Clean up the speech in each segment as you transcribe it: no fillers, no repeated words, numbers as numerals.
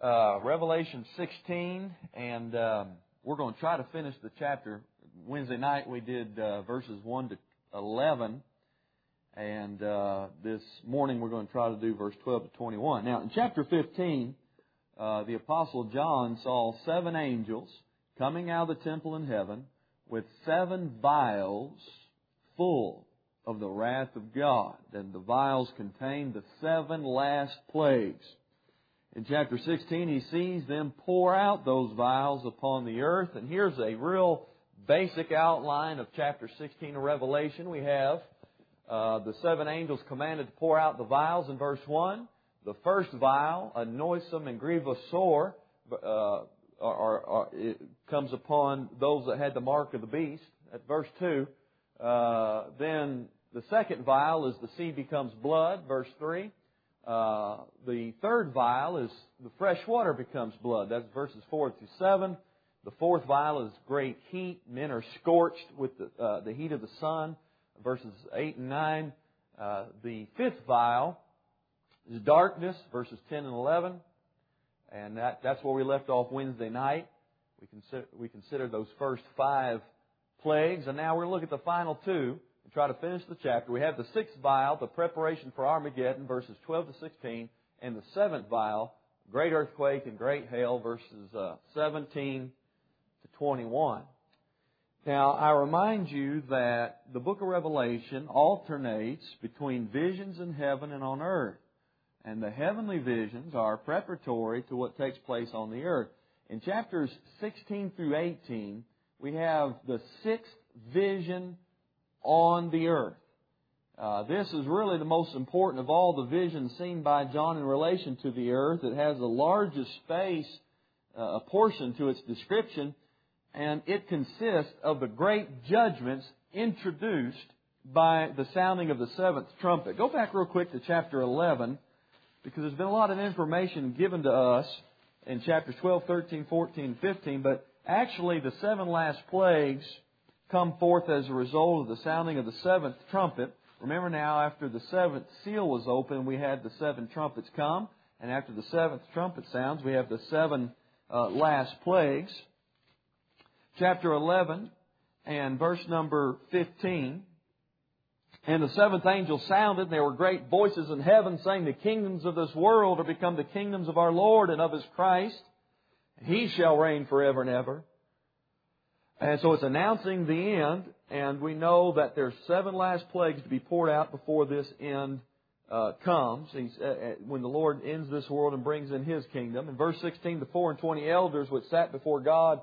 Revelation 16, and we're going to try to finish the chapter. Wednesday night we did verses 1 to 11, and this morning we're going to try to do verse 12 to 21. Now, in chapter 15, the Apostle John saw 7 angels coming out of the temple in heaven with 7 vials full of the wrath of God. And the vials contained the 7 last plagues. In chapter 16, he sees them pour out those vials upon the earth. And here's a real basic outline of chapter 16 of Revelation. We have the 7 angels commanded to pour out the vials in verse 1. The first vial, a noisome and grievous sore, it comes upon those that had the mark of the beast. At verse 2, then the second vial is the sea becomes blood. Verse 3. The third vial is the fresh water becomes blood. That's verses 4 through 7. The fourth vial is great heat. Men are scorched with the heat of the sun. Verses 8 and 9. The fifth vial is darkness. Verses 10 and 11. And that's where we left off Wednesday night. We considered those first 5 plagues. And now we're going to look at the final 2 and try to finish the chapter. We have the 6th vial, the preparation for Armageddon, verses 12 to 16. And the 7th vial, great earthquake and great hail, verses 17 to 21. Now, I remind you that the book of Revelation alternates between visions in heaven and on earth. And the heavenly visions are preparatory to what takes place on the earth. In chapters 16 through 18, we have the 6th vision on the earth. This is really the most important of all the visions seen by John in relation to the earth. It has the largest space, a portion to its description, and it consists of the great judgments introduced by the sounding of the 7th trumpet. Go back real quick to chapter 11, because there's been a lot of information given to us in chapters 12, 13, 14, and 15, but actually the 7 last plagues come forth as a result of the sounding of the 7th trumpet. Remember now, after the 7th seal was opened, we had the 7 trumpets come, and after the 7th trumpet sounds, we have the 7 last plagues. Chapter 11 and verse number 15. And the 7th angel sounded, and there were great voices in heaven saying, the kingdoms of this world are become the kingdoms of our Lord and of His Christ. He shall reign forever and ever. And so it's announcing the end, and we know that there's 7 last plagues to be poured out before this end comes. When the Lord ends this world and brings in His kingdom. In verse 16, the 4 and 20 elders which sat before God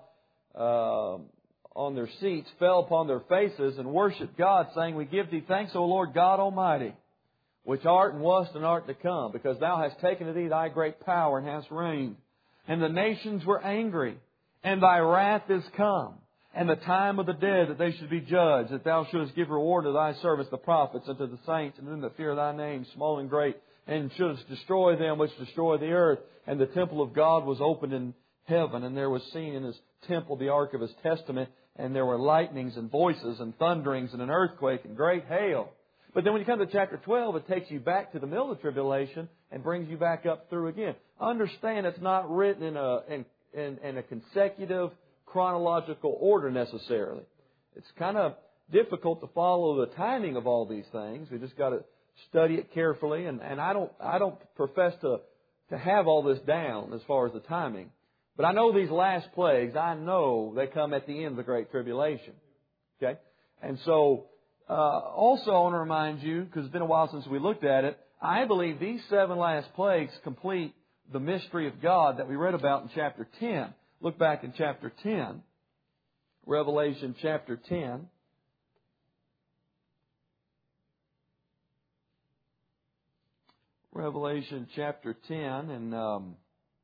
on their seats fell upon their faces and worshipped God, saying, we give Thee thanks, O Lord God Almighty, which art and wast and art to come, because Thou hast taken to Thee Thy great power and hast reigned. And the nations were angry, and Thy wrath is come, and the time of the dead that they should be judged, that Thou shouldest give reward to Thy servants the prophets, and to the saints, and them that fear Thy name, small and great, and shouldest destroy them which destroy the earth. And the temple of God was opened in heaven, and there was seen in His temple the ark of His testament, and there were lightnings and voices and thunderings and an earthquake and great hail. But then when you come to chapter 12, it takes you back to the middle of the tribulation and brings you back up through again. Understand it's not written in a consecutive chronological order necessarily. It's kind of difficult to follow the timing of all these things. We just got to study it carefully, and I don't profess to have all this down as far as the timing. But I know these last plagues, I know they come at the end of the Great Tribulation. Okay? And so, also I want to remind you, because it's been a while since we looked at it, I believe these 7 last plagues complete the mystery of God that we read about in chapter 10. Look back in chapter 10. Revelation chapter 10. Revelation chapter 10 and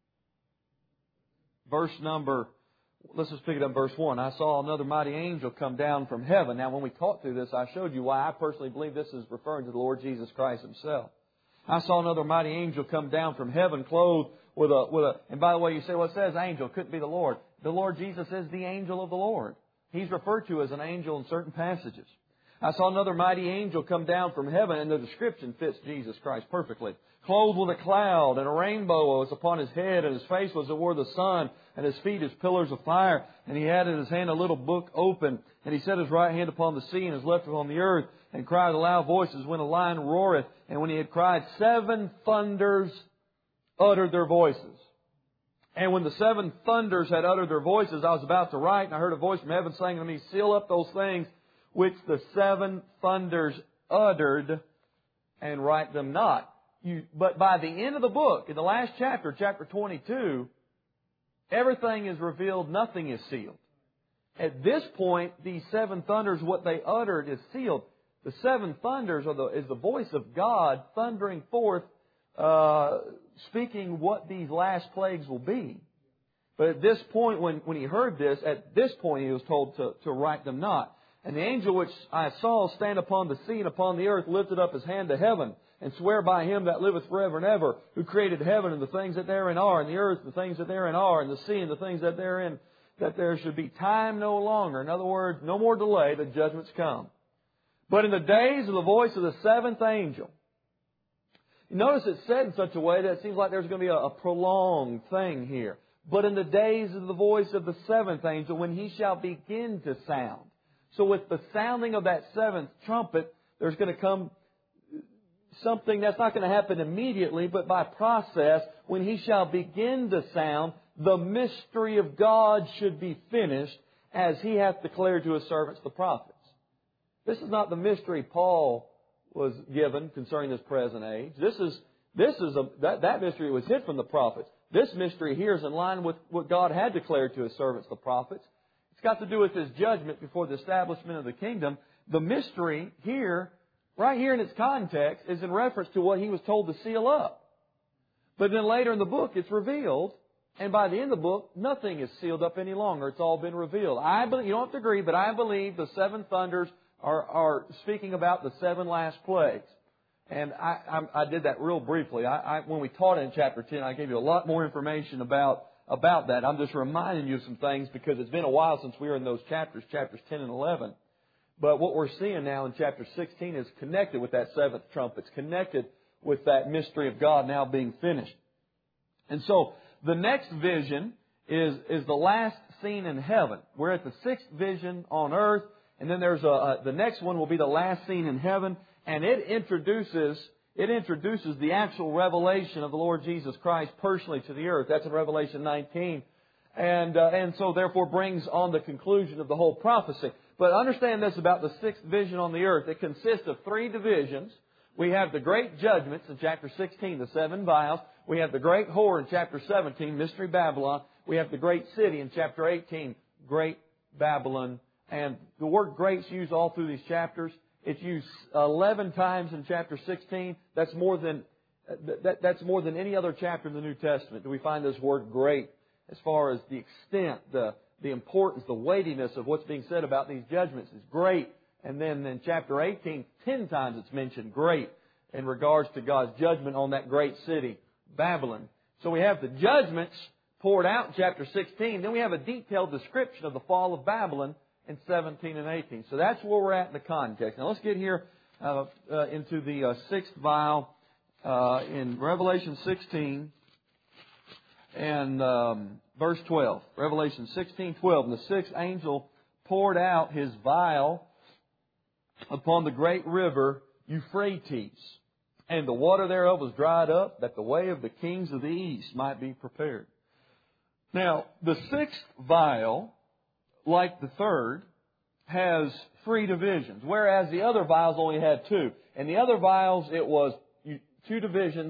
verse number, let's just pick it up verse 1. I saw another mighty angel come down from heaven. Now, when we talked through this, I showed you why I personally believe this is referring to the Lord Jesus Christ Himself. I saw another mighty angel come down from heaven, clothed with a, and by the way, you say, well, it says angel, couldn't be the Lord. The Lord Jesus is the angel of the Lord. He's referred to as an angel in certain passages. I saw another mighty angel come down from heaven, and the description fits Jesus Christ perfectly. Clothed with a cloud, and a rainbow was upon his head, and his face was as it were the sun, and his feet as pillars of fire. And he had in his hand a little book open, and he set his right hand upon the sea, and his left upon the earth, and cried with loud voices when a lion roareth. And when he had cried, 7 thunders uttered their voices. And when the 7 thunders had uttered their voices, I was about to write, and I heard a voice from heaven saying to me, seal up those things which the 7 thunders uttered, and write them not. But by the end of the book, in the last chapter, chapter 22, everything is revealed, nothing is sealed. At this point, these 7 thunders, what they uttered is sealed. The 7 thunders is the voice of God thundering forth, speaking what these last plagues will be. But at this point, when he heard this, at this point he was told to write them not. And the angel which I saw stand upon the sea and upon the earth lifted up his hand to heaven, and swear by him that liveth forever and ever, who created heaven and the things that therein are, and the earth and the things that therein are, and the sea and the things that therein, that there should be time no longer. In other words, no more delay, the judgments come. But in the days of the voice of the 7th angel, you notice it's said in such a way that it seems like there's going to be a prolonged thing here. But in the days of the voice of the 7th angel, when he shall begin to sound. So with the sounding of that 7th trumpet, there's going to come something that's not going to happen immediately, but by process. When he shall begin to sound, the mystery of God should be finished, as he hath declared to his servants the prophets. This is not the mystery Paul was given concerning this present age. That mystery was hid from the prophets. This mystery here is in line with what God had declared to his servants, the prophets. It's got to do with his judgment before the establishment of the kingdom. The mystery here, right here in its context, is in reference to what he was told to seal up. But then later in the book, it's revealed, and by the end of the book, nothing is sealed up any longer. It's all been revealed. You don't have to agree, but I believe the 7 thunders are speaking about the 7 last plagues. And I did that real briefly. When we taught it in chapter 10, I gave you a lot more information about that. I'm just reminding you of some things because it's been a while since we were in those chapters 10 and 11. But what we're seeing now in chapter 16 is connected with that 7th trumpet. It's connected with that mystery of God now being finished. And so the next vision is the last scene in heaven. We're at the 6th vision on earth, and then there's the next one will be the last scene in heaven, and it introduces the actual revelation of the Lord Jesus Christ personally to the earth. That's in Revelation 19. And so therefore brings on the conclusion of the whole prophecy. But understand this about the 6th vision on the earth. It consists of 3 divisions. We have the great judgments in chapter 16, the 7 vials. We have the great whore in chapter 17, Mystery Babylon. We have the great city in chapter 18, Great Babylon. And the word great is used all through these chapters. It's used 11 times in chapter 16. That's more than any other chapter in the New Testament. Do we find this word great as far as the extent, the importance, the weightiness of what's being said about these judgments is great. And then in chapter 18, 10 times it's mentioned great in regards to God's judgment on that great city, Babylon. So we have the judgments poured out in chapter 16. Then we have a detailed description of the fall of Babylon in 17 and 18. So that's where we're at in the context. Now let's get here into the 6th vial in Revelation 16 and verse 12. Revelation 16:12. And the 6th angel poured out his vial upon the great river Euphrates, and the water thereof was dried up, that the way of the kings of the east might be prepared. Now, the 6th vial, like the 3rd, has 3 divisions, whereas the other vials only had 2. And the other vials, it was 2 divisions.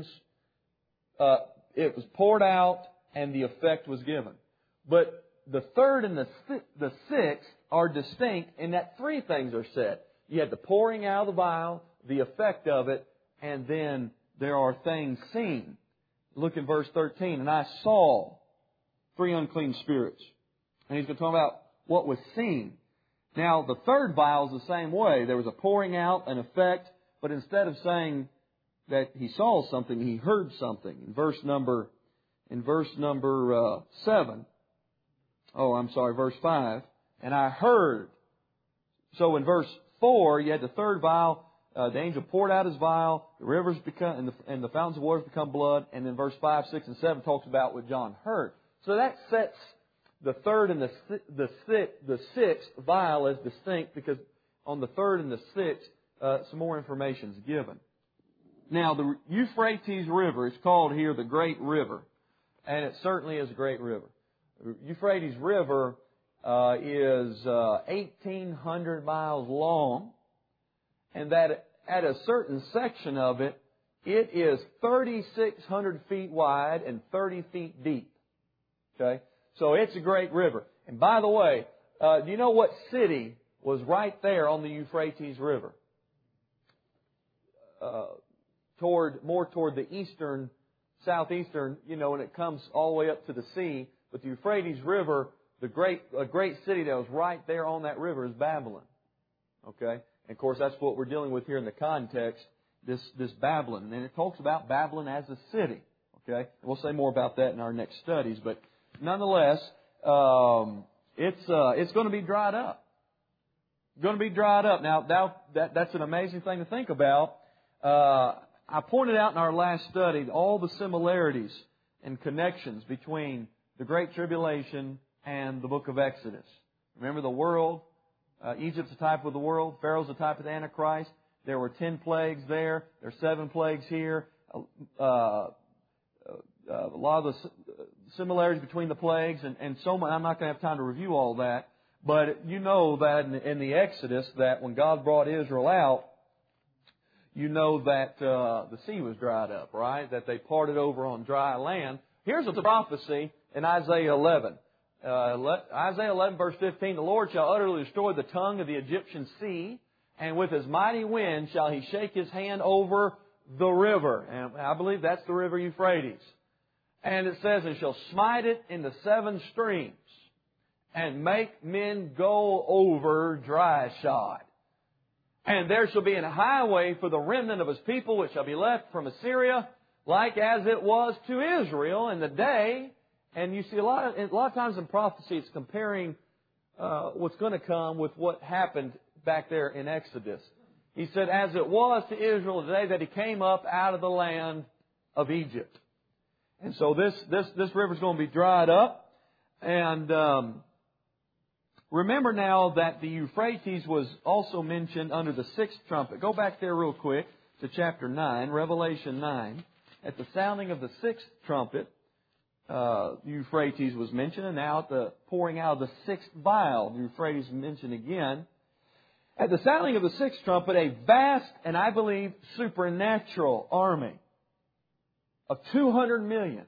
It was poured out, and the effect was given. But the 3rd and the 6th are distinct in that 3 things are said. You had the pouring out of the vial, the effect of it, and then there are things seen. Look in verse 13. And I saw 3 unclean spirits. And he's going to talk about what was seen. Now, the 3rd vial is the same way. There was a pouring out, an effect, but instead of saying that he saw something, he heard something. In verse number 7. Oh, I'm sorry, verse 5. And I heard. So in verse 4, you had the third vial. The angel poured out his vial. The rivers become, and the fountains of waters become blood. And then verse 5, 6, and 7 talks about what John heard. So that sets the third and the sixth vial as distinct, because on the third and the sixth, some more information is given. Now, the Euphrates River is called here the Great River. And it certainly is a great river. The Euphrates River is 1,800 miles long. And that at a certain section of it, it is 3,600 feet wide and 30 feet deep. Okay? So it's a great river. And by the way, do you know what city was right there on the Euphrates River? More toward the eastern, southeastern, and it comes all the way up to the sea. But the Euphrates River, a great city that was right there on that river is Babylon. Okay? And of course, that's what we're dealing with here in the context, this Babylon. And it talks about Babylon as a city. Okay? And we'll say more about that in our next studies. But nonetheless, it's going to be dried up. Going to be dried up. Now that's an amazing thing to think about. I pointed out in our last study all the similarities and connections between the Great Tribulation and the book of Exodus. Remember the world? Egypt's a type of the world. Pharaoh's a type of the Antichrist. There were 10 plagues there. There's 7 plagues here. A lot of the similarities between the plagues and so much. I'm not going to have time to review all that. But you know that in the Exodus, that when God brought Israel out, you know that the sea was dried up, right? That they parted over on dry land. Here's a prophecy in Isaiah 11. Isaiah 11 verse 15, the Lord shall utterly destroy the tongue of the Egyptian sea, and with his mighty wind shall he shake his hand over the river. And I believe that's the river Euphrates. And it says, and shall smite it into 7 streams, and make men go over dry shod. And there shall be an highway for the remnant of his people, which shall be left from Assyria, like as it was to Israel in the day. And you see a lot of times in prophecy, it's comparing what's going to come with what happened back there in Exodus. He said, as it was to Israel the day that he came up out of the land of Egypt. And so this river is going to be dried up. And remember now that the Euphrates was also mentioned under the 6th trumpet. Go back there real quick to chapter 9, Revelation 9. At the sounding of the 6th trumpet, Euphrates was mentioned, and now at the pouring out of the 6th vial, the Euphrates is mentioned again. At the sounding of the 6th trumpet, a vast and I believe supernatural army of 200 million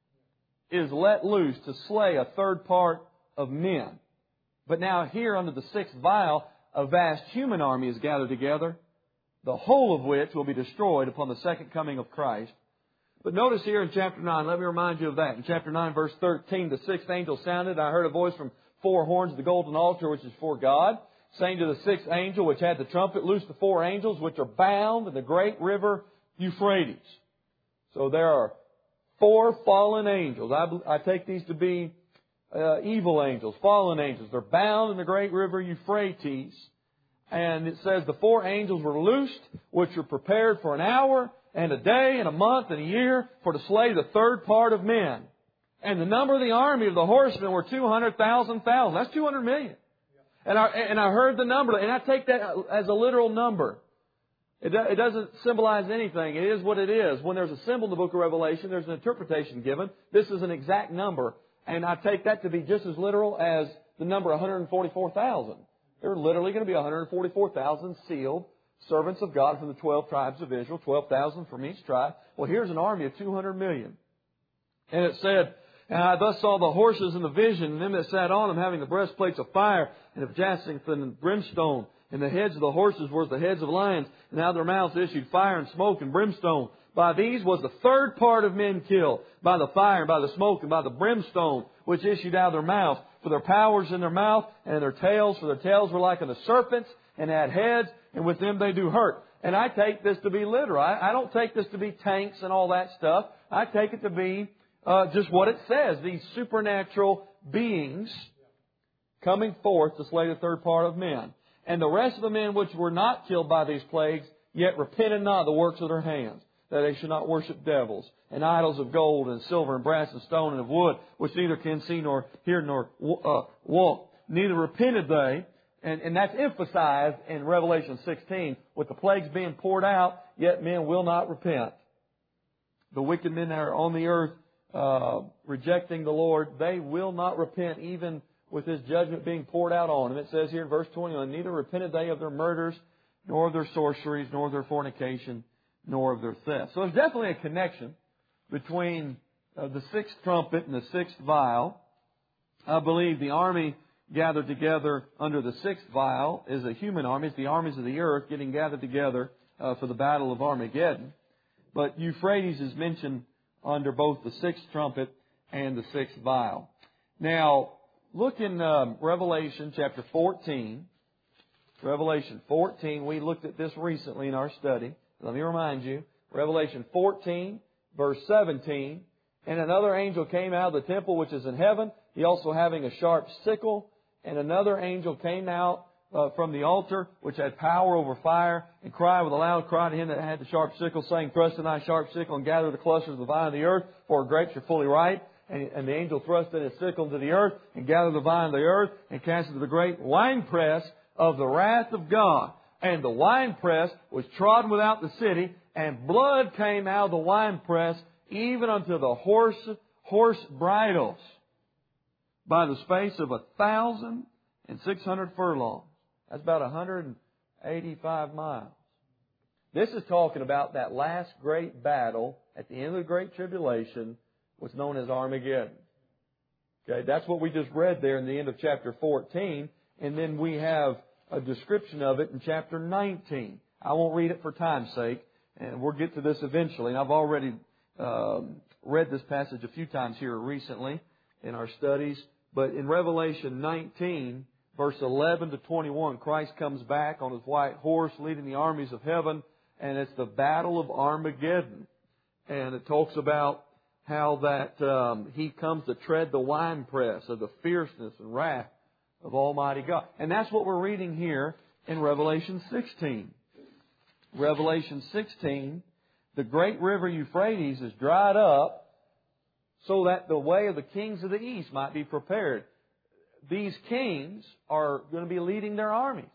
is let loose to slay a third part of men. But now here under the 6th vial, a vast human army is gathered together, the whole of which will be destroyed upon the second coming of Christ. But notice here in chapter 9, let me remind you of that. In chapter 9, verse 13, the 6th angel sounded. I heard a voice from 4 horns of the golden altar, which is for God, saying to the 6th angel, which had the trumpet, loose the 4 angels, which are bound in the great river Euphrates. So there are 4 fallen angels. I take these to be evil angels, fallen angels. They're bound in the great river Euphrates. And it says the 4 angels were loosed, which were prepared for an hour and a day and a month and a year for to slay the third part of men. And the number of the army of the horsemen were 200,000. That's 200 million. And I heard the number, and I take that as a literal number. It doesn't symbolize anything. It is what it is. When there's a symbol in the book of Revelation, there's an interpretation given. This is an exact number. And I take that to be just as literal as the number 144,000. There are literally going to be 144,000 sealed servants of God from the 12 tribes of Israel, 12,000 from each tribe. Well, here's an army of 200 million. And it said, and I thus saw the horses in the vision, and them that sat on them having the breastplates of fire, and of jacinth and brimstone. And the heads of the horses were as the heads of lions, and out of their mouths issued fire and smoke and brimstone. By these was the third part of men killed, by the fire, and by the smoke, and by the brimstone, which issued out of their mouths. For their powers in their mouth, and their tails, for their tails were like unto serpents, and had heads, and with them they do hurt. And I take this to be literal. I don't take this to be tanks and all that stuff. I take it to be just what it says. These supernatural beings coming forth to slay the third part of men. And the rest of the men which were not killed by these plagues, yet repented not of the works of their hands, that they should not worship devils, and idols of gold, and silver, and brass, and stone, and of wood, which neither can see, nor hear, nor walk. Neither repented they, and that's emphasized in Revelation 16, with the plagues being poured out, yet men will not repent. The wicked men that are on the earth, rejecting the Lord, they will not repent, even with His judgment being poured out on them. It says here in verse 21, neither repented they of their murders, nor of their sorceries, nor of their fornication, nor of their theft. So there's definitely a connection between the sixth trumpet and the sixth vial. I believe the army gathered together under the sixth vial is a human army. It's the armies of the earth getting gathered together for the battle of Armageddon. But Euphrates is mentioned under both the sixth trumpet and the sixth vial. Now, look in Revelation chapter 14. Revelation 14, we looked at this recently in our study. Let me remind you, Revelation 14, verse 17, and another angel came out of the temple which is in heaven, he also having a sharp sickle, and another angel came out from the altar, which had power over fire, and cried with a loud cry to him that had the sharp sickle, saying, thrust in thy sharp sickle, and gather the clusters of the vine of the earth, for her grapes are fully ripe. And the angel thrust in his sickle into the earth, and gathered the vine of the earth, and cast it to the great winepress of the wrath of God. And the winepress was trodden without the city, and blood came out of the winepress, even unto the horse bridles, by the space of 1,600 furlongs. That's about 185 miles. This is talking about that last great battle at the end of the Great Tribulation, what's known as Armageddon. Okay, that's what we just read there in the end of chapter 14. And then we have a description of it in chapter 19. I won't read it for time's sake, and we'll get to this eventually. And I've already read this passage a few times here recently in our studies. But in Revelation 19, verse 11 to 21, Christ comes back on His white horse leading the armies of heaven, and it's the battle of Armageddon. And it talks about how that He comes to tread the winepress of the fierceness and wrath of Almighty God. And that's what we're reading here in Revelation 16. Revelation 16, the great river Euphrates is dried up so that the way of the kings of the east might be prepared. These kings are going to be leading their armies.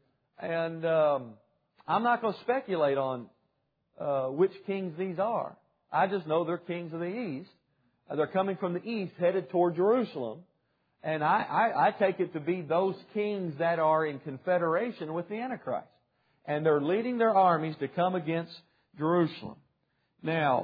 And I'm not going to speculate on which kings these are. I just know they're kings of the east. They're coming from the east, headed toward Jerusalem. And I take it to be those kings that are in confederation with the Antichrist. And they're leading their armies to come against Jerusalem. Now,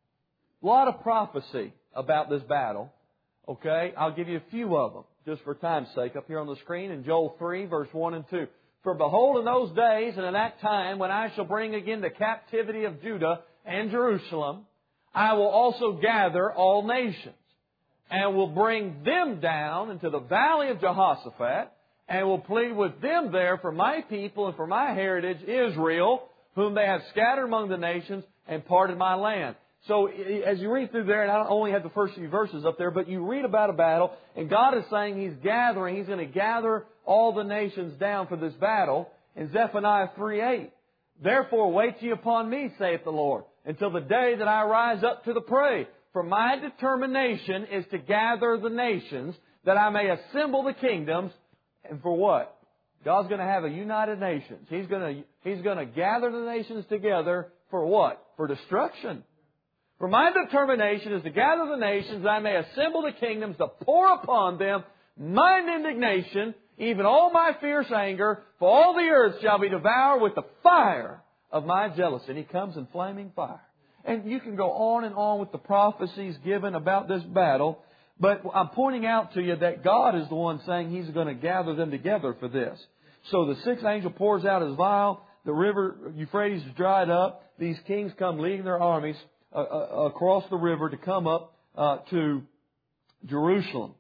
a lot of prophecy about this battle. Okay, I'll give you a few of them, just for time's sake, up here on the screen in Joel 3, verse 1 and 2. For behold, in those days and in that time, when I shall bring again the captivity of Judah and Jerusalem, I will also gather all nations, and will bring them down into the valley of Jehoshaphat, and will plead with them there for my people and for my heritage, Israel, whom they have scattered among the nations, and parted my land. So as you read through there, and I only have the first few verses up there, but you read about a battle, and God is saying He's gathering, He's going to gather all the nations down for this battle. In Zephaniah 3:8, therefore wait ye upon me, saith the Lord, until the day that I rise up to the prey. For my determination is to gather the nations, that I may assemble the kingdoms. And for what? God's going to have a united nations. He's going to gather the nations together for what? For destruction. For my determination is to gather the nations, that I may assemble the kingdoms, to pour upon them mine indignation, even all my fierce anger, for all the earth shall be devoured with the fire of my jealousy. And He comes in flaming fire. And you can go on and on with the prophecies given about this battle, but I'm pointing out to you that God is the one saying He's going to gather them together for this. So the sixth angel pours out his vial, the river Euphrates is dried up, these kings come leading their armies across the river to come up to Jerusalem.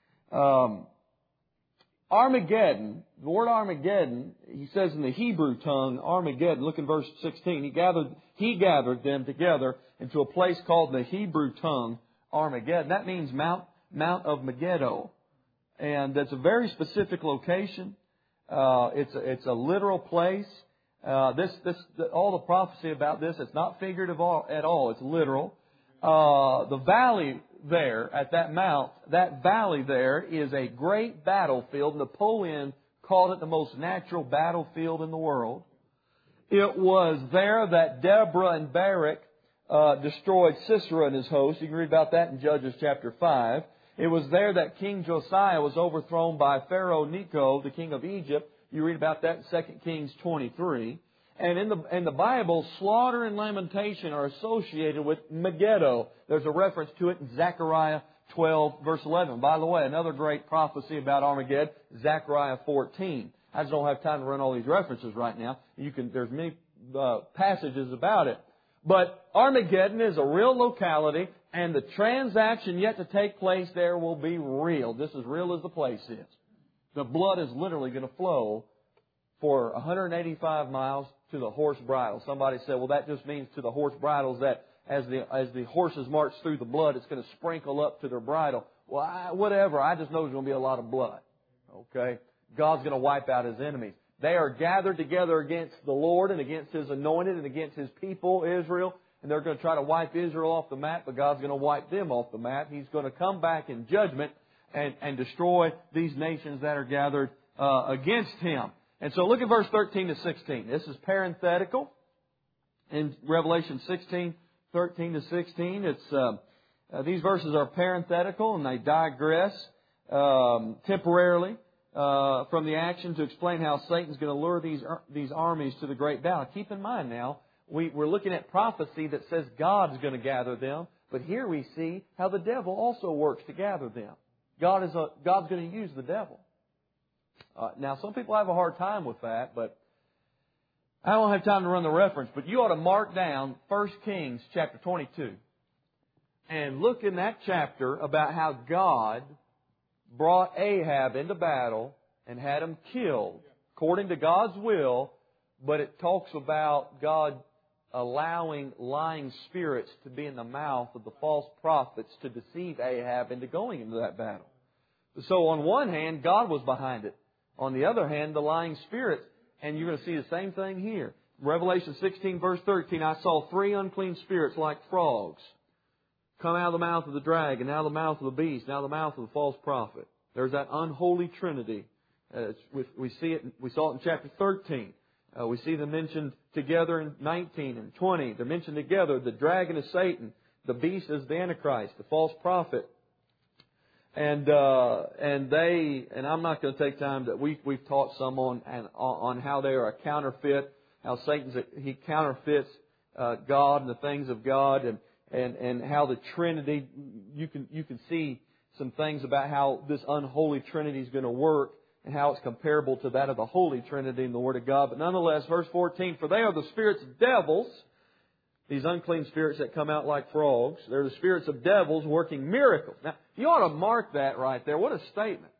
Armageddon, the word Armageddon, he says in the Hebrew tongue, Armageddon, look in verse 16, he gathered them together into a place called the Hebrew tongue, Armageddon. That means Mount of Megiddo. And that's a very specific location. It's a literal place. All the prophecy about this, it's not figurative at all. It's literal. The valley there at that valley there is a great battlefield. Napoleon called it the most natural battlefield in the world. It was there that Deborah and Barak destroyed Sisera and his host. You can read about that in Judges chapter 5. It was there that King Josiah was overthrown by Pharaoh Necho, the king of Egypt. You read about that in 2 Kings 23. And in the Bible, slaughter and lamentation are associated with Megiddo. There's a reference to it in Zechariah 12, verse 11. By the way, another great prophecy about Armageddon, Zechariah 14. I just don't have time to run all these references right now. There's many passages about it. But Armageddon is a real locality, and the transaction yet to take place there will be real. Just as real as the place is. The blood is literally going to flow for 185 miles to the horse bridle. Somebody said, well, that just means to the horse bridles that as the horses march through the blood, it's going to sprinkle up to their bridle. Well, whatever. I just know there's going to be a lot of blood. Okay? God's going to wipe out His enemies. They are gathered together against the Lord and against His anointed and against His people, Israel. And they're going to try to wipe Israel off the map, but God's going to wipe them off the map. He's going to come back in judgment and destroy these nations that are gathered against Him. And so look at verse 13 to 16. This is parenthetical. In Revelation 16, 13 to 16, these verses are parenthetical and they digress temporarily from the action to explain how Satan's going to lure these armies to the great battle. Keep in mind now, we're looking at prophecy that says God's going to gather them, but here we see how the devil also works to gather them. God's going to use the devil. Now, some people have a hard time with that, but I don't have time to run the reference. But you ought to mark down 1 Kings chapter 22 and look in that chapter about how God brought Ahab into battle and had him killed according to God's will, but it talks about God allowing lying spirits to be in the mouth of the false prophets to deceive Ahab into going into that battle. So on one hand, God was behind it. On the other hand, the lying spirits. And you're going to see the same thing here. Revelation 16, verse 13, I saw 3 unclean spirits like frogs come out of the mouth of the dragon, out of the mouth of the beast, out of the mouth of the false prophet. There's that unholy trinity. We saw it in chapter 13. We see them mentioned together in 19 and 20. They're mentioned together. The dragon is Satan. The beast is the Antichrist, the false prophet. And I'm not going to take time that we've taught some on how they are a counterfeit, how he counterfeits God and the things of God, and how the Trinity, you can see some things about how this unholy Trinity is going to work and how it's comparable to that of the Holy Trinity in the Word of God. But nonetheless, verse 14, for they are the spirits of devils, these unclean spirits that come out like frogs. They're the spirits of devils working miracles. Now, you ought to mark that right there. What a statement.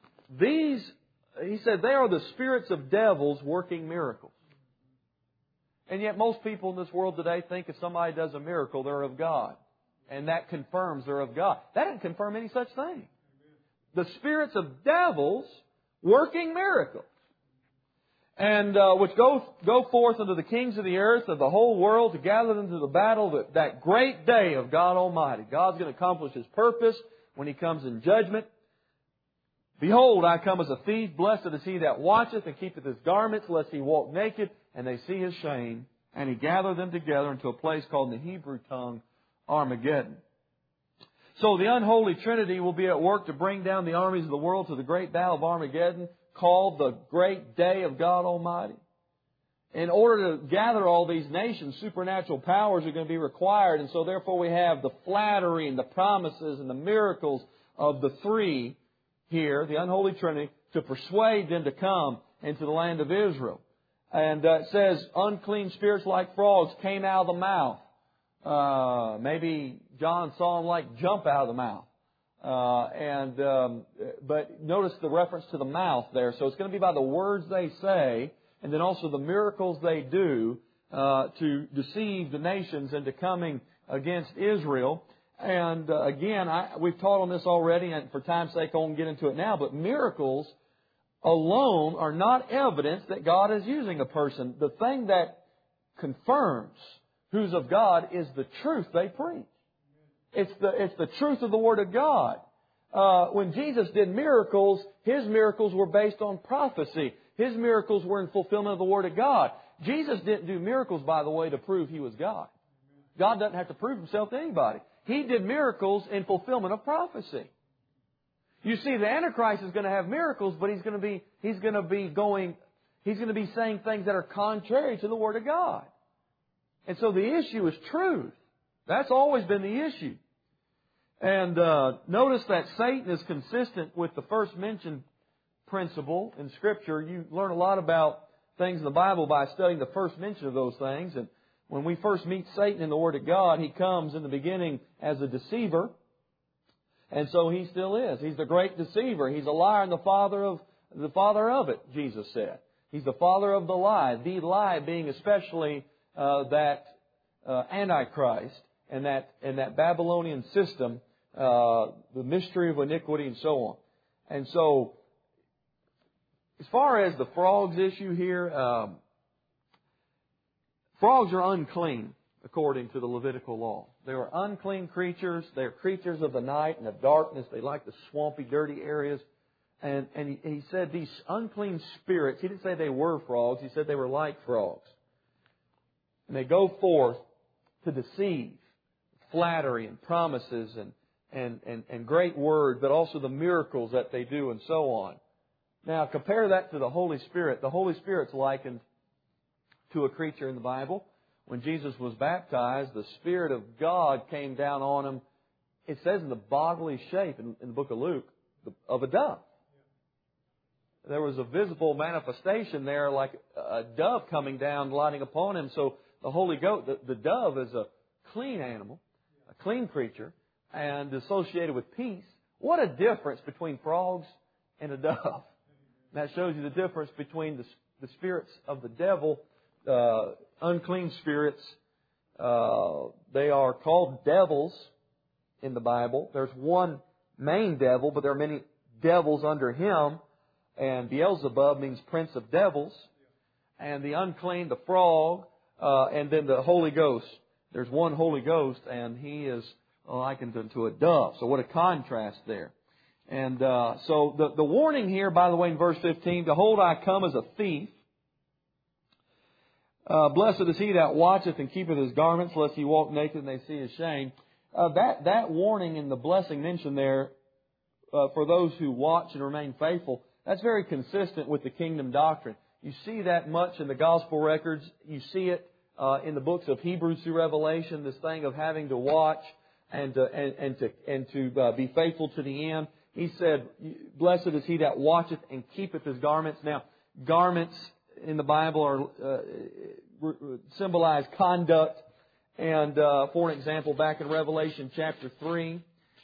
He said, they are the spirits of devils working miracles. And yet most people in this world today think if somebody does a miracle, they're of God. And that confirms they're of God. That doesn't confirm any such thing. The spirits of devils working miracles. And which go forth unto the kings of the earth of the whole world to gather them to the battle, that great day of God Almighty. God's going to accomplish His purpose when He comes in judgment. Behold, I come as a thief. Blessed is he that watcheth and keepeth his garments, lest he walk naked, and they see his shame. And He gathered them together into a place called in the Hebrew tongue Armageddon. So the unholy Trinity will be at work to bring down the armies of the world to the great battle of Armageddon, called the great day of God Almighty. In order to gather all these nations, supernatural powers are going to be required. And so therefore we have the flattery and the promises and the miracles of the three here, the unholy Trinity, to persuade them to come into the land of Israel. And it says, unclean spirits like frogs came out of the mouth. Maybe John saw them like jump out of the mouth. But notice the reference to the mouth there. So it's going to be by the words they say, and then also the miracles they do to deceive the nations into coming against Israel. And again, we've taught on this already, and for time's sake I won't get into it now, but miracles alone are not evidence that God is using a person. The thing that confirms who's of God is the truth they preach. It's the truth of the Word of God. When Jesus did miracles, His miracles were based on prophecy. His miracles were in fulfillment of the Word of God. Jesus didn't do miracles, by the way, to prove He was God. God doesn't have to prove Himself to anybody. He did miracles in fulfillment of prophecy. You see, the Antichrist is going to have miracles, but he's going to be saying things that are contrary to the Word of God. And so the issue is truth. That's always been the issue. And notice that Satan is consistent with the first mentioned principle in Scripture. You learn a lot about things in the Bible by studying the first mention of those things. And when we first meet Satan in the Word of God, he comes in the beginning as a deceiver. And so he still is. He's the great deceiver. He's a liar and the father of it, Jesus said. He's the father of the lie being especially that Antichrist and that Babylonian system, the mystery of iniquity and so on. And so, as far as the frogs issue here, frogs are unclean according to the Levitical law. They are unclean creatures. They are creatures of the night and of darkness. They like the swampy, dirty areas. And he said these unclean spirits, he didn't say they were frogs, he said they were like frogs. And they go forth to deceive, flattery and promises and great words, but also the miracles that they do and so on. Now compare that to the Holy Spirit. The Holy Spirit's likened to a creature in the Bible. When Jesus was baptized, the Spirit of God came down on Him. It says in the bodily shape in the book of Luke of a dove. There was a visible manifestation there like a dove coming down, lighting upon Him. So the Holy Ghost, the dove is a clean animal, a clean creature, and associated with peace. What a difference between frogs and a dove. That shows you the difference between the spirits of the devil, unclean spirits. They are called devils in the Bible. There's one main devil, but there are many devils under him. And Beelzebub means prince of devils. And the unclean, the frog, and then the Holy Ghost. There's one Holy Ghost, and He is likened unto a dove. So what a contrast there. And so the warning here, by the way, in verse 15, behold, I come as a thief. Blessed is he that watcheth and keepeth his garments, lest he walk naked and they see his shame. That warning and the blessing mentioned there for those who watch and remain faithful, that's very consistent with the kingdom doctrine. You see that much in the gospel records. You see it in the books of Hebrews through Revelation. This thing of having to watch and to be faithful to the end. He said, "Blessed is he that watcheth and keepeth his garments." Now, garments in the Bible are symbolize conduct. And for an example, back in Revelation chapter 3,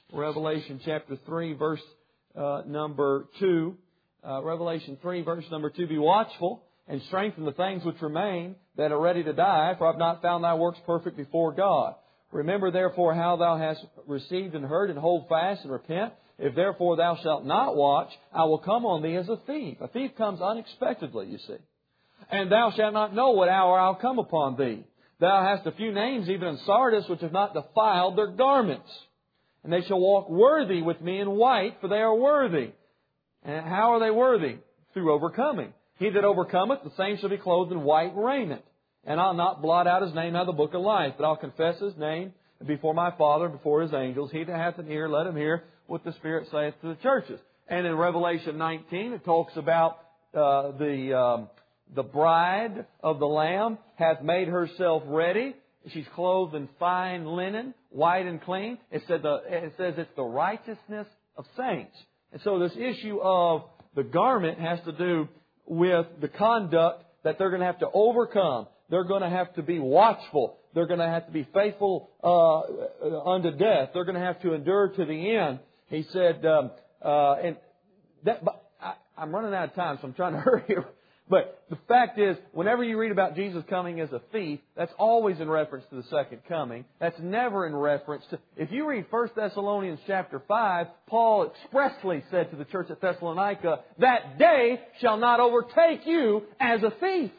verse number 2. Revelation 3, verse number 2, "Be watchful and strengthen the things which remain that are ready to die, for I have not found thy works perfect before God. Remember therefore how thou hast received and heard, and hold fast and repent. If therefore thou shalt not watch, I will come on thee as a thief." A thief comes unexpectedly, you see. "And thou shalt not know what hour I'll come upon thee. Thou hast a few names even in Sardis which have not defiled their garments. And they shall walk worthy with me in white, for they are worthy." And how are they worthy? Through overcoming. "He that overcometh, the same shall be clothed in white raiment. And I'll not blot out his name out of the book of life, but I'll confess his name before my Father and before His angels. He that hath an ear, let him hear what the Spirit saith to the churches." And in Revelation 19, it talks about the bride of the Lamb hath made herself ready. She's clothed in fine linen, white and clean. It says it's the righteousness of saints. And so this issue of the garment has to do with the conduct that they're going to have to overcome. They're going to have to be watchful. They're going to have to be faithful unto death. They're going to have to endure to the end. He said, I'm running out of time, so I'm trying to hurry here. But the fact is, whenever you read about Jesus coming as a thief, that's always in reference to the second coming. That's never in reference to... If you read 1 Thessalonians chapter 5, Paul expressly said to the church at Thessalonica, that day shall not overtake you as a thief.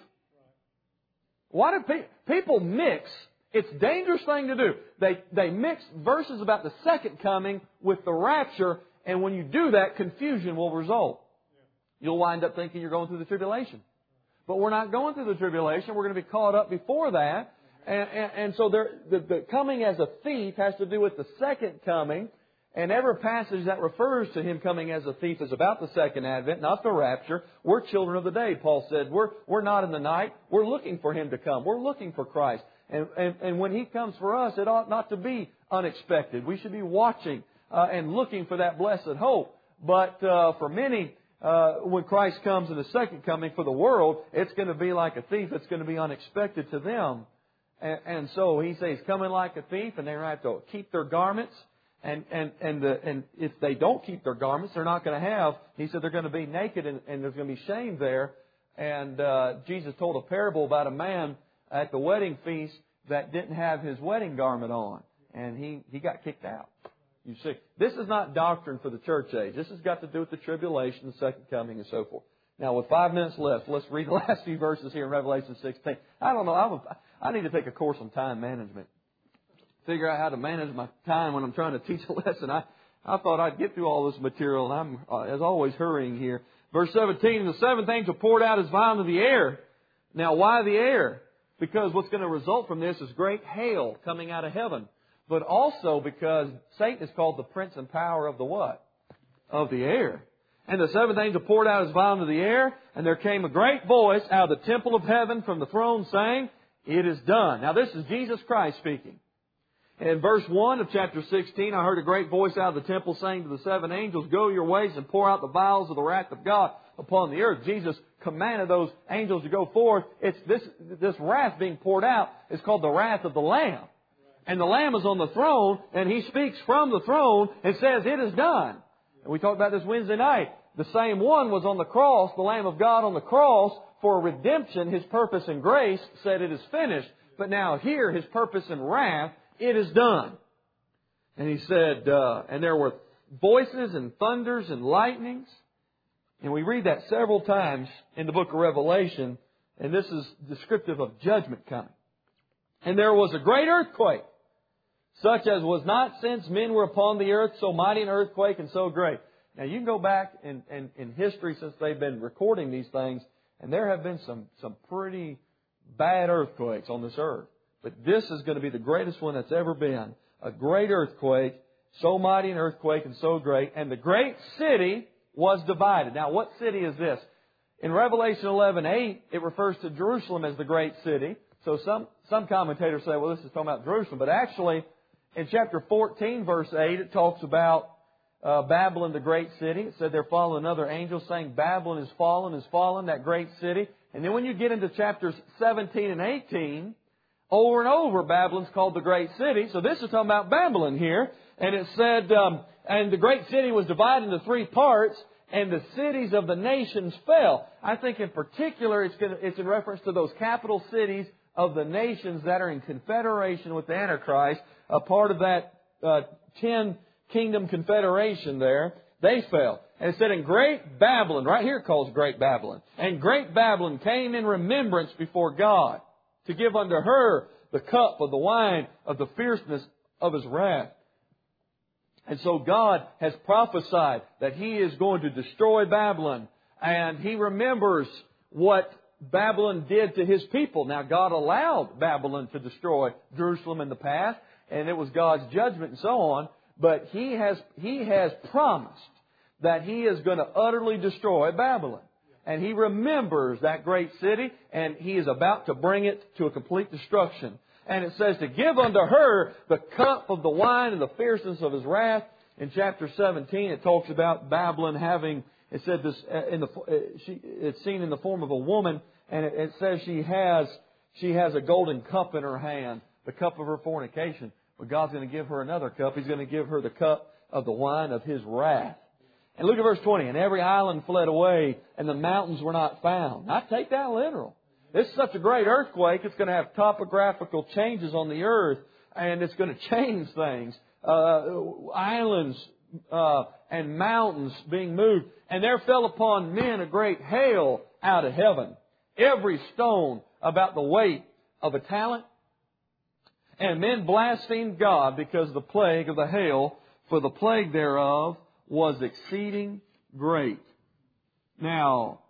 Why do people mix? It's a dangerous thing to do. They mix verses about the second coming with the rapture, and when you do that, confusion will result. You'll wind up thinking you're going through the tribulation. But we're not going through the tribulation. We're going to be caught up before that. And so the coming as a thief has to do with the second coming. And every passage that refers to Him coming as a thief is about the second advent, not the rapture. We're children of the day, Paul said. We're not in the night. We're looking for Him to come. We're looking for Christ. And when He comes for us, it ought not to be unexpected. We should be watching and looking for that blessed hope. But for many... when Christ comes in the second coming for the world, it's going to be like a thief. It's going to be unexpected to them. And so He says, coming like a thief, and they're going to have to keep their garments. And if they don't keep their garments, they're not going to have. He said they're going to be naked, and there's going to be shame there. And Jesus told a parable about a man at the wedding feast that didn't have his wedding garment on. And he got kicked out. You see, this is not doctrine for the church age. This has got to do with the tribulation, the second coming, and so forth. Now, with 5 minutes left, let's read the last few verses here in Revelation 16. I don't know. I need to take a course on time management. Figure out how to manage my time when I'm trying to teach a lesson. I thought I'd get through all this material, and I'm, as always, hurrying here. Verse 17, the seventh angel poured out his vial into the air. Now, why the air? Because what's going to result from this is great hail coming out of heaven. But also because Satan is called the prince and power of the what? Of the air. And the seventh angel poured out his vial into the air, and there came a great voice out of the temple of heaven from the throne saying, it is done. Now this is Jesus Christ speaking. In verse 1 of chapter 16, I heard a great voice out of the temple saying to the seven angels, go your ways and pour out the vials of the wrath of God upon the earth. Jesus commanded those angels to go forth. It's this wrath being poured out is called the wrath of the Lamb. And the Lamb is on the throne, and He speaks from the throne and says, it is done. And we talked about this Wednesday night. The same one was on the cross, the Lamb of God on the cross, for redemption. His purpose and grace said it is finished. But now here, His purpose and wrath, it is done. And He said, and there were voices and thunders and lightnings. And we read that several times in the book of Revelation. And this is descriptive of judgment coming. And there was a great earthquake, such as was not since men were upon the earth, so mighty an earthquake and so great. Now you can go back in history since they've been recording these things, and there have been some pretty bad earthquakes on this earth. But this is going to be the greatest one that's ever been. A great earthquake, so mighty an earthquake and so great. And the great city was divided. Now what city is this? In Revelation 11:8, it refers to Jerusalem as the great city. So some commentators say, well, this is talking about Jerusalem. But actually, in chapter 14, verse 8, it talks about Babylon, the great city. It said there followed another angel saying, Babylon is fallen, that great city. And then when you get into chapters 17 and 18, over and over, Babylon's called the great city. So this is talking about Babylon here. And it said, and the great city was divided into 3 parts, and the cities of the nations fell. I think in particular it's in reference to those capital cities of the nations that are in confederation with the Antichrist, a part of that 10-kingdom confederation there. They fell. And it said, in great Babylon, right here it calls great Babylon, and great Babylon came in remembrance before God to give unto her the cup of the wine of the fierceness of His wrath. And so God has prophesied that He is going to destroy Babylon. And He remembers what Babylon did to His people. Now, God allowed Babylon to destroy Jerusalem in the past, and it was God's judgment and so on. But He has promised that He is going to utterly destroy Babylon. And He remembers that great city, and He is about to bring it to a complete destruction. And it says to give unto her the cup of the wine and the fierceness of His wrath. In chapter 17, it talks about Babylon having, it said this, it's seen in the form of a woman, and it says she has a golden cup in her hand, the cup of her fornication. But God's going to give her another cup. He's going to give her the cup of the wine of His wrath. And look at verse 20. And every island fled away, and the mountains were not found. I take that literal. This is such a great earthquake, it's going to have topographical changes on the earth, and it's going to change things. Islands and mountains being moved. And there fell upon men a great hail out of heaven, every stone about the weight of a talent. And men blasphemed God because of the plague of the hail, for the plague thereof was exceeding great. Now,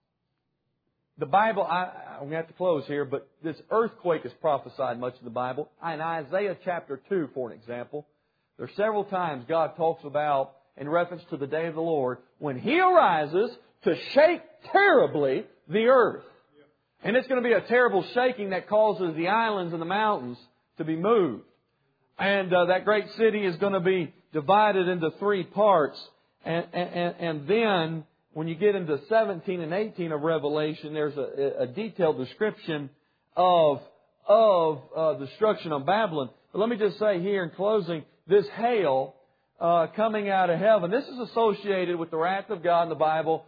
the Bible, I'm going to have to close here, but this earthquake is prophesied much in the Bible. In Isaiah chapter 2, for an example, there are several times God talks about, in reference to the day of the Lord, when He arises to shake terribly the earth. And it's going to be a terrible shaking that causes the islands and the mountains to be moved. And that great city is going to be divided into three parts. And then, when you get into 17 and 18 of Revelation, there's a detailed description of destruction of Babylon. But let me just say here in closing, this hail coming out of heaven, this is associated with the wrath of God in the Bible.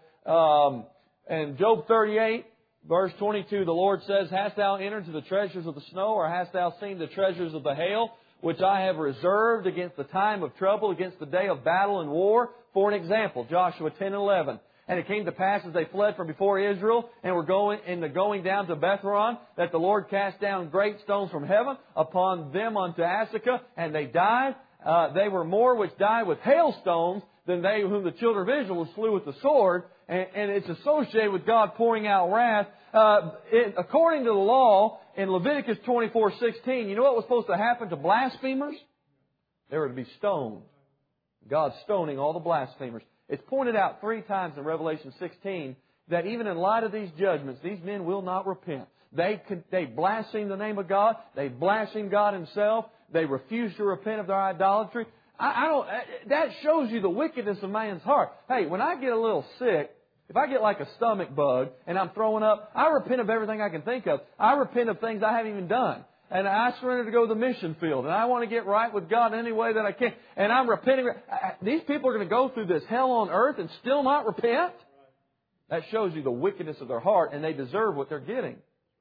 And Job 38, verse 22, the Lord says, Hast thou entered to the treasures of the snow, or hast thou seen the treasures of the hail, which I have reserved against the time of trouble, against the day of battle and war? For an example, Joshua 10 and 11. And it came to pass as they fled from before Israel and were going down to Bethhoron, that the Lord cast down great stones from heaven upon them unto Assyria, and they died. They were more which died with hailstones than they whom the children of Israel slew with the sword. And it's associated with God pouring out wrath. According to the law, in Leviticus 24:16, you know what was supposed to happen to blasphemers? They were to be stoned. God's stoning all the blasphemers. It's pointed out 3 times in Revelation 16 that even in light of these judgments, these men will not repent. They blaspheme the name of God. They blaspheme God Himself. They refuse to repent of their idolatry. That shows you the wickedness of man's heart. Hey, when I get a little sick, if I get like a stomach bug and I'm throwing up, I repent of everything I can think of. I repent of things I haven't even done. And I surrender to go to the mission field. And I want to get right with God in any way that I can. And I'm repenting. These people are going to go through this hell on earth and still not repent? That shows you the wickedness of their heart, and they deserve what they're getting.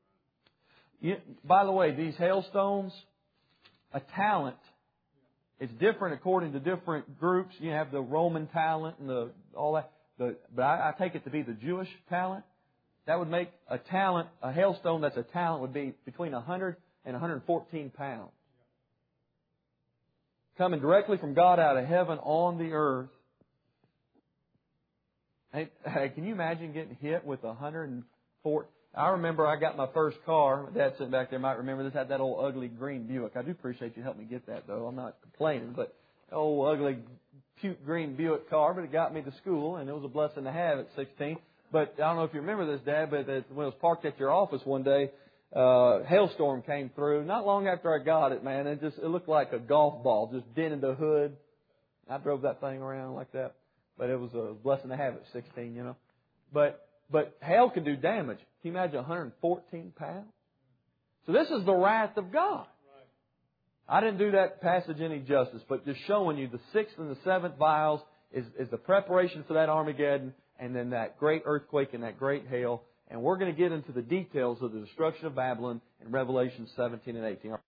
By the way, these hailstones, a talent, it's different according to different groups. You have the Roman talent and all that. But I take it to be the Jewish talent. That would make a talent, a hailstone that's a talent would be between 100 and 114 pounds. Coming directly from God out of heaven on the earth. Hey, can you imagine getting hit with 104? I remember I got my first car. My dad sitting back there might remember this. Had that old ugly green Buick. I do appreciate you helping me get that, though. I'm not complaining, but old ugly cute green Buick car, but it got me to school, and it was a blessing to have at 16. But I don't know if you remember this, Dad, but when it was parked at your office one day, hailstorm came through. Not long after I got it, man, it looked like a golf ball, just dented the hood. I drove that thing around like that. But it was a blessing to have at 16, you know. But hail can do damage. Can you imagine 114 pounds? So this is the wrath of God. I didn't do that passage any justice, but just showing you the 6th and the 7th vials is the preparation for that Armageddon, and then that great earthquake and that great hail. And we're going to get into the details of the destruction of Babylon in Revelation 17 and 18.